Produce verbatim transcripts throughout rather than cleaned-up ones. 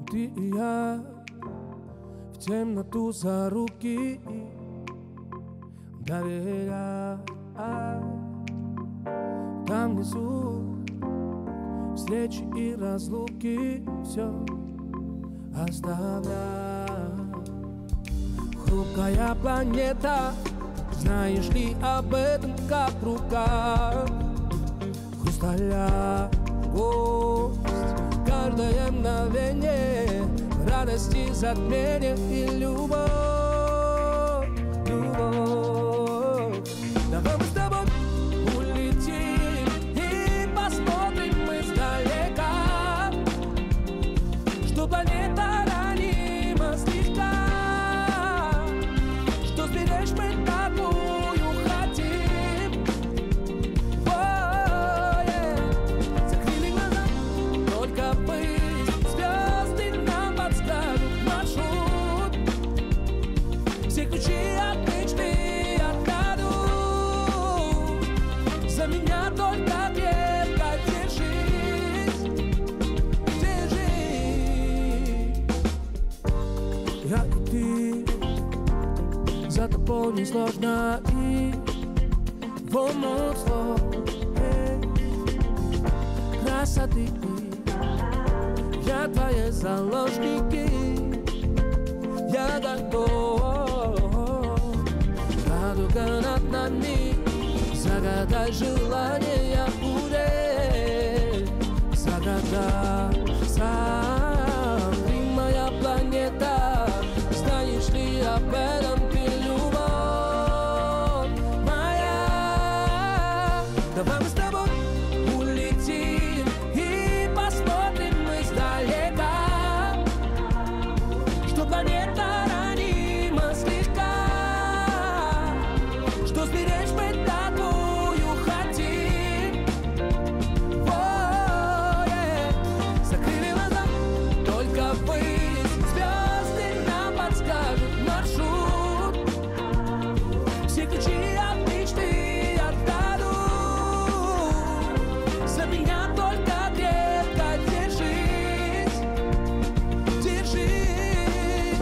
ты и я в темноту за руки доверяй. Там внизу встречи и разлуки, все оставляй. Хрупкая планета, знаешь ли об этом, как в руках хрусталя гость. Каждое мгновение радости, затмение и любовь, любовь. Давай мы с тобой улетим и посмотрим мы издалека, что планета ранима слегка, что сберечь мы такую хотим. О, yeah. Закрыли глаза, только высь, звезды нам подскажут маршрут. Все ключи от мечты отдадут. За меня только крепко держись, держись. Я и ты, за тобой несложно и волнует слов, эй, красоты. Я твои заложники, я готов. Радуга над нами, загадай желание уже, загадай сам. Ты моя планета, знаешь ли об этом, ты любовь моя. Давай мы с тобой улетим и посмотрим мы издалека, что планета ранима слегка, что сберечь мы такую хотим. О, yeah. Закрыли глаза, только высь, звезды нам подскажут маршрут. Все ключи от мечты отдадут. За меня только крепко держись, держись.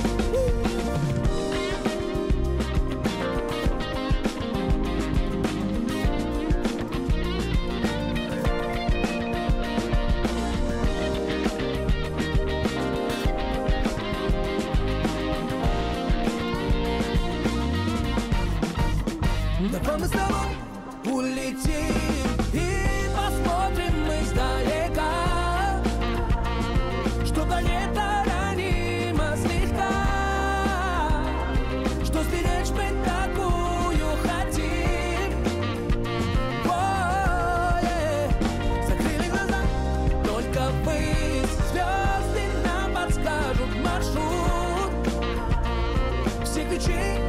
Давай мы с тобой улетим и посмотрим мы издалека, что планета ранима слегка, что сберечь мы такую хотим. О, yeah. Закрыли глаза, только высь, звезды нам подскажут маршрут. Все ключи